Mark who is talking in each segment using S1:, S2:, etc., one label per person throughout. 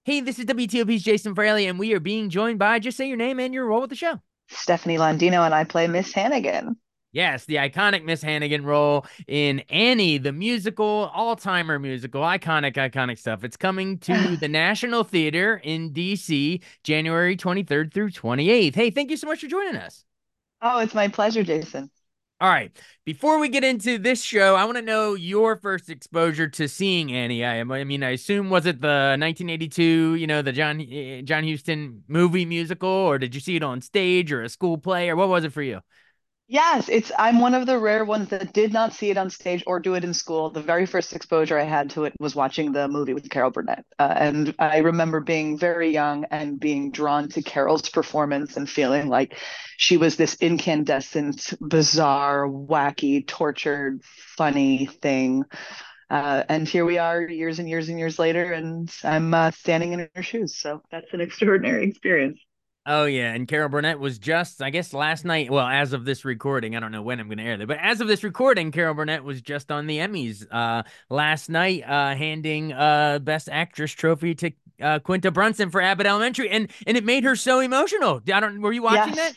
S1: Hey, this is WTOP's Jason Fraley, and we are being joined by just say your name and your role with the show.
S2: Stephanie Landino, and I play Miss Hannigan.
S1: Yes, the iconic Miss Hannigan role in Annie, the musical, all-timer musical, iconic stuff. It's coming to the National Theater in DC, January 23rd through 28th. Hey, thank you so much for joining us.
S2: Oh, it's my pleasure, Jason.
S1: All right. Before we get into this show, I want to know your first exposure to seeing Annie. I mean, I assume was it the 1982, the John Huston movie musical, or did you see it on stage or a school play, or what was it for you?
S2: Yes, I'm one of the rare ones that did not see it on stage or do it in school. The very first exposure I had to it was watching the movie with Carol Burnett. And I remember being very young and being drawn to Carol's performance and feeling like she was this incandescent, bizarre, wacky, tortured, funny thing. And here we are years and years and years later, and I'm standing in her shoes. So that's an extraordinary experience.
S1: Oh yeah, and Carol Burnett was just, I guess, last night. Well, as of this recording, I don't know when I'm going to air that, but as of this recording, Carol Burnett was just on the Emmys last night, handing Best Actress trophy to Quinta Brunson for Abbott Elementary, and it made her so emotional. I don't. Were you watching
S2: Yes,
S1: that?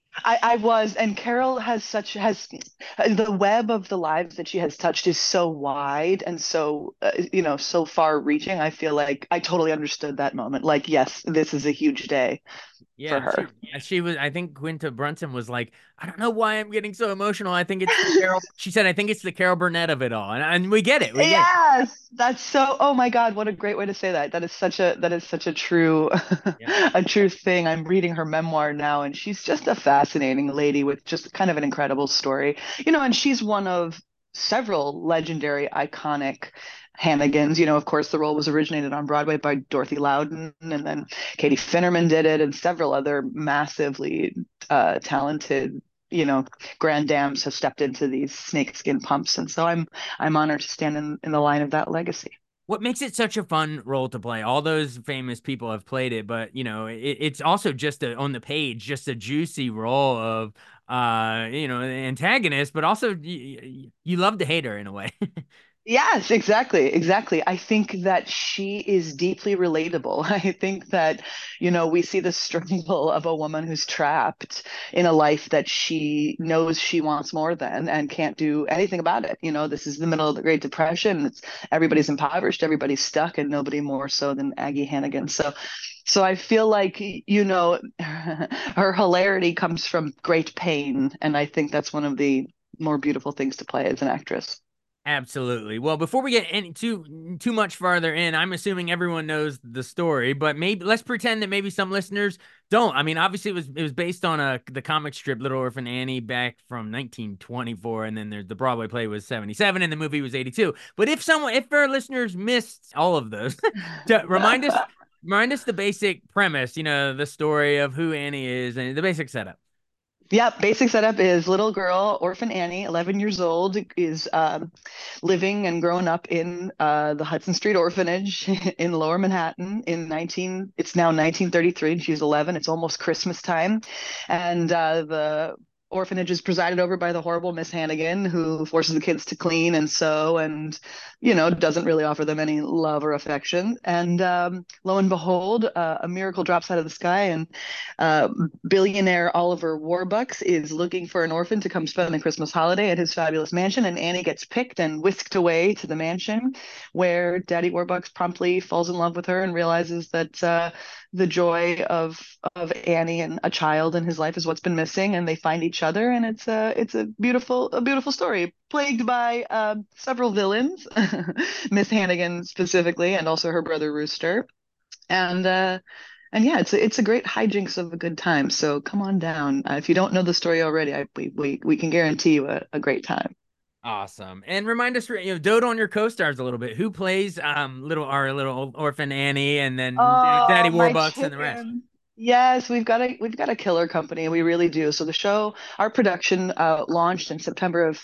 S2: I was, and Carol has the web of the lives that she has touched is so wide and so so far reaching. I feel like I totally understood that moment. Like, yes, this is a huge day for
S1: Yeah,
S2: her.
S1: she was. I think Quinta Brunson was like, I don't know why I'm getting so emotional. I think it's the Carol. She said, I think it's the Carol Burnett of it all, and we get it. We get it.
S2: Yes, that's so. Oh my God, what a great way to say that. That is such a true
S1: Yeah.
S2: a true thing. I'm reading her memoir now, and she's just a fascinating lady with just kind of an incredible story. And she's one of several legendary, iconic Hannigans. Of course, the role was originated on Broadway by Dorothy Loudon, and then Katie Finnerman did it, and several other massively talented. Grand dams have stepped into these snakeskin pumps, and so I'm honored to stand in the line of that legacy.
S1: What makes it such a fun role to play? All those famous people have played it, but it's also just on the page, just a juicy role of an antagonist, but also you love to hate her in a way.
S2: Yes, exactly, exactly. I think that she is deeply relatable. I think that, we see the struggle of a woman who's trapped in a life that she knows she wants more than and can't do anything about it. This is the middle of the Great Depression. Everybody's impoverished, everybody's stuck, and nobody more so than Aggie Hannigan. So I feel like, her hilarity comes from great pain, and I think that's one of the more beautiful things to play as an actress.
S1: Absolutely. Well, before we get any too much farther in, I'm assuming everyone knows the story, but maybe let's pretend that maybe some listeners don't. I mean, obviously it was based on the comic strip Little Orphan Annie back from 1924, and then there's the Broadway play was 77, and the movie was 82. But if our listeners missed all of those, to remind us the basic premise, the story of who Annie is and the basic setup.
S2: Yeah, basic setup is little girl, orphan Annie, 11 years old, is living and growing up in the Hudson Street Orphanage in Lower Manhattan it's now 1933, and she's 11. It's almost Christmas time. And the orphanage is presided over by the horrible Miss Hannigan, who forces the kids to clean and sew and, doesn't really offer them any love or affection. And lo and behold, a miracle drops out of the sky, and uh, billionaire Oliver Warbucks is looking for an orphan to come spend the Christmas holiday at his fabulous mansion, and Annie gets picked and whisked away to the mansion, where Daddy Warbucks promptly falls in love with her and realizes that the joy of Annie and a child in his life is what's been missing, and they find each other, and it's a beautiful story, plagued by several villains, Miss Hannigan specifically, and also her brother Rooster, and yeah, it's a great hijinks of a good time. So come on down. If you don't know the story already, we can guarantee you a great time.
S1: Awesome. And remind us, dote on your co-stars a little bit. Who plays little orphan Annie and then Daddy
S2: Oh, my
S1: Warbucks and the rest?
S2: chicken. Yes, we've got a killer company. We really do. So our production launched in September of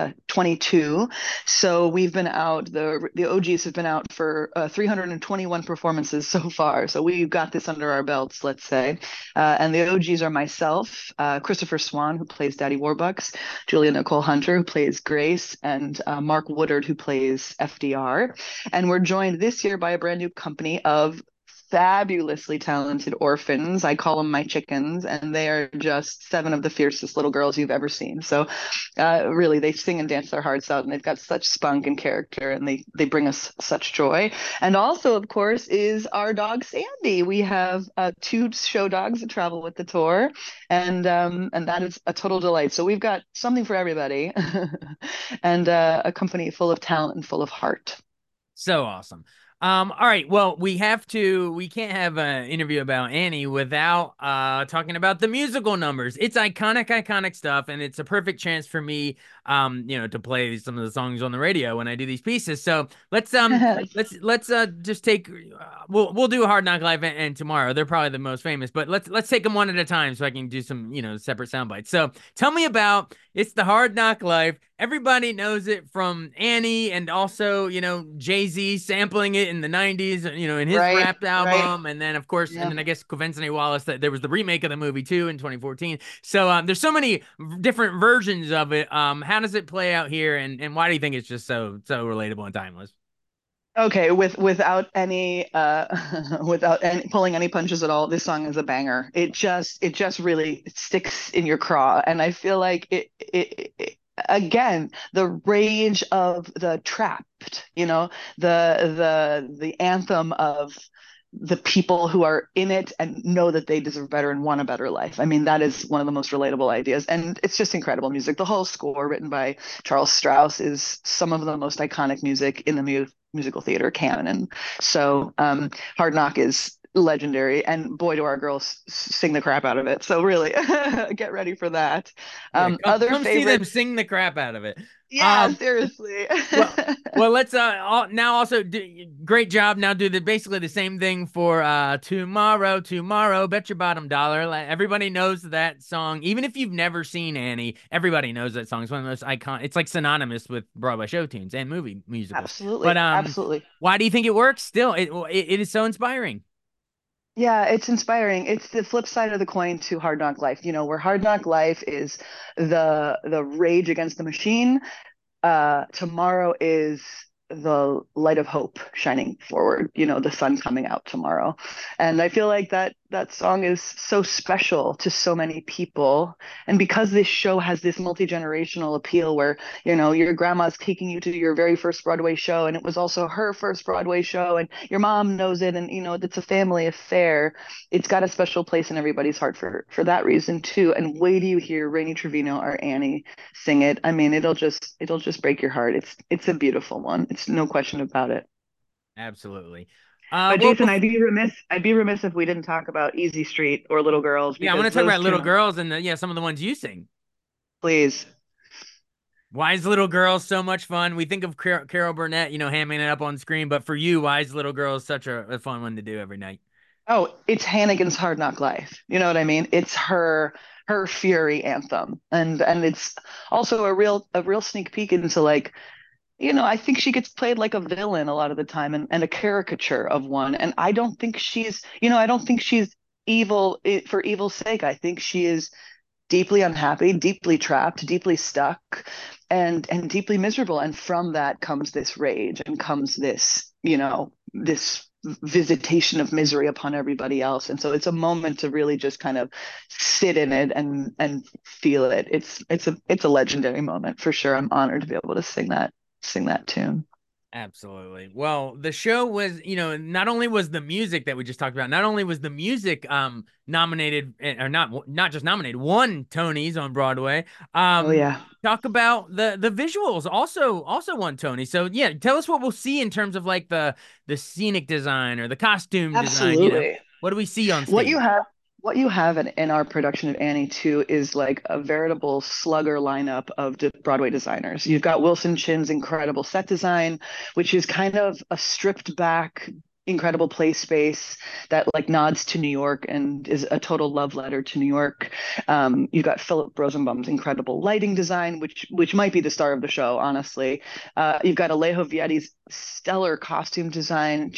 S2: 22. So we've been out. The OGs have been out for 321 performances so far. So we've got this under our belts, let's say. And the OGs are myself, Christopher Swan, who plays Daddy Warbucks, Julia Nicole Hunter, who plays Grace, and Mark Woodard, who plays FDR. And we're joined this year by a brand new company of fabulously talented orphans. I call them my chickens, and they are just seven of the fiercest little girls you've ever seen. So, really, they sing and dance their hearts out, and they've got such spunk and character, and they bring us such joy. And also, of course, is our dog Sandy. We have two show dogs that travel with the tour, and that is a total delight. So we've got something for everybody, and a company full of talent and full of heart.
S1: So awesome. All right. Well, we can't have an interview about Annie without talking about the musical numbers. It's iconic stuff, and it's a perfect chance for me, to play some of the songs on the radio when I do these pieces. So let's just take we'll do a Hard Knock Live and tomorrow. They're probably the most famous, but let's take them one at a time so I can do some, separate sound bites. So tell me about it's the Hard Knock Life. Everybody knows it from Annie and also, Jay-Z sampling it in the 90s, in his
S2: Right,
S1: Wrapped
S2: right.
S1: album. And then, of course, and
S2: Yeah.
S1: then I guess Quincy Wallace, that there was the remake of the movie too in 2014. So there's so many different versions of it. How does it play out here? And why do you think it's just so relatable and timeless?
S2: Okay, without any without any pulling any punches at all, this song is a banger. It just really sticks in your craw, and I feel like it again, the rage of the trapped, the anthem of the people who are in it and know that they deserve better and want a better life. I mean, that is one of the most relatable ideas. And it's just incredible music. The whole score, written by Charles Strauss, is some of the most iconic music in the musical theater canon. So Hard Knock is legendary. And boy, do our girls sing the crap out of it. So really, get ready for that.
S1: Yeah,
S2: Other
S1: come see them
S2: favorites.
S1: sing the crap out of it.
S2: Yeah,
S1: Um,
S2: seriously.
S1: Well, well, let's now also do great job. Now do basically the same thing for tomorrow. Bet your bottom dollar. Like, everybody knows that song, even if you've never seen Annie. Everybody knows that song. It's one of the most iconic. It's like synonymous with Broadway show tunes and movie musicals. But
S2: Absolutely. Absolutely.
S1: why do you think it works? Still, it is so inspiring.
S2: Yeah, it's inspiring. It's the flip side of the coin to Hard Knock Life, where Hard Knock Life is the rage against the machine. Tomorrow is the light of hope shining forward, the sun coming out tomorrow. And I feel like that song is so special to so many people. And because this show has this multi-generational appeal where, your grandma's taking you to your very first Broadway show, and it was also her first Broadway show, and your mom knows it, and it's a family affair. It's got a special place in everybody's heart for that reason too. And wait do you hear Rainey Trevino or Annie sing it. I mean, it'll just break your heart. It's a beautiful one. It's no question about it.
S1: Absolutely.
S2: But
S1: Well,
S2: Jason, I'd be remiss if we didn't talk about Easy Street or Little Girls
S1: yeah, I want
S2: because
S1: to talk
S2: those
S1: about Little
S2: tunes,
S1: Girls and some of the ones you sing.
S2: please.
S1: Why is Little Girls so much fun? We think of Carol Burnett, hamming it up on screen, but for you, why is Little Girls such a fun one to do every night?
S2: Oh, it's Hannigan's Hard Knock Life. You know what I mean? It's her fury anthem. And it's also a real sneak peek into like, I think she gets played like a villain a lot of the time and a caricature of one. And I don't think she's evil for evil's sake. I think she is deeply unhappy, deeply trapped, deeply stuck, and deeply miserable. And from that comes this rage and comes this visitation of misery upon everybody else. And so it's a moment to really just kind of sit in it and feel it. It's a legendary moment for sure. I'm honored to be able to sing that tune.
S1: Absolutely. Well, the show was, not only was the music that we just talked about, not only was the music nominated or not just nominated, won Tonys on Broadway.
S2: Oh
S1: Um
S2: yeah.
S1: Talk about the visuals also won Tony. So yeah, tell us what we'll see in terms of like the scenic design or the costume design,
S2: Absolutely.
S1: What do we see on
S2: What you
S1: stage?
S2: have what you have in our production of Annie 2 is like a veritable slugger lineup of Broadway designers. You've got Wilson Chin's incredible set design, which is kind of a stripped back incredible play space that like nods to New York and is a total love letter to New York. You've got Philip Rosenbaum's incredible lighting design, which might be the star of the show, honestly. You've got Alejo Vietti's stellar costume design,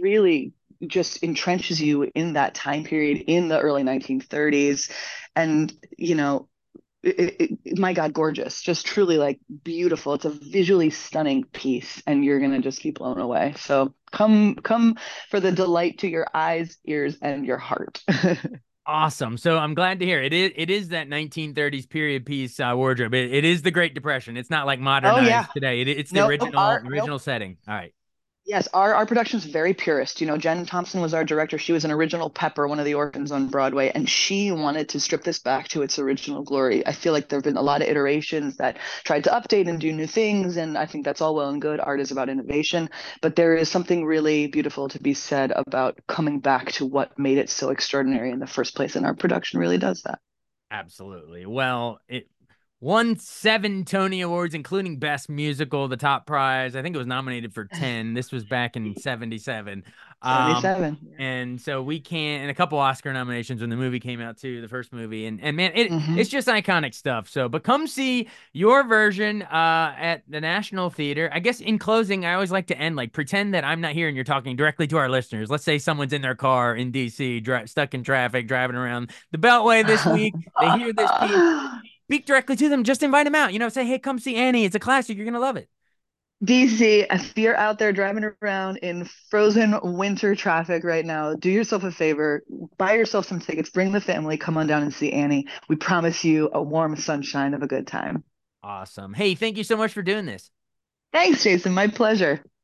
S2: just entrenches you in that time period in the early 1930s. And my God, gorgeous, just truly like beautiful. It's a visually stunning piece, and you're gonna just be blown away. So come for the delight to your eyes, ears, and your heart.
S1: Awesome. So I'm glad to hear it is that 1930s period piece wardrobe. It is the Great Depression. It's not like
S2: Oh yeah,
S1: modernized today. It's the
S2: nope,
S1: original
S2: our nope.
S1: original setting. All right.
S2: Yes, our production's very purist. You know, Jen Thompson was our director. She was an original Pepper, one of the orphans on Broadway, and she wanted to strip this back to its original glory. I feel like there have been a lot of iterations that tried to update and do new things, and I think that's all well and good. Art is about innovation, but there is something really beautiful to be said about coming back to what made it so extraordinary in the first place, and our production really does that.
S1: Absolutely. Well, it won 7 Tony Awards, including Best Musical, the top prize. I think it was nominated for 10. This was back in 77. Um,
S2: 77.
S1: and so we can, and a couple Oscar nominations when the movie came out too, the first movie. And man, it's
S2: Hmm.
S1: just iconic stuff. So, but come see your version at the National Theater. I guess in closing, I always like to end like pretend that I'm not here and you're talking directly to our listeners. Let's say someone's in their car in DC, stuck in traffic, driving around the Beltway this week. They hear this piece. Speak directly to them. Just invite them out. Say, hey, come see Annie. It's a classic. You're gonna love it.
S2: DC, if you're out there driving around in frozen winter traffic right now, do yourself a favor, buy yourself some tickets, bring the family, come on down and see Annie. We promise you a warm sunshine of a good time.
S1: Awesome. Hey, thank you so much for doing this.
S2: Thanks, Jason. My pleasure.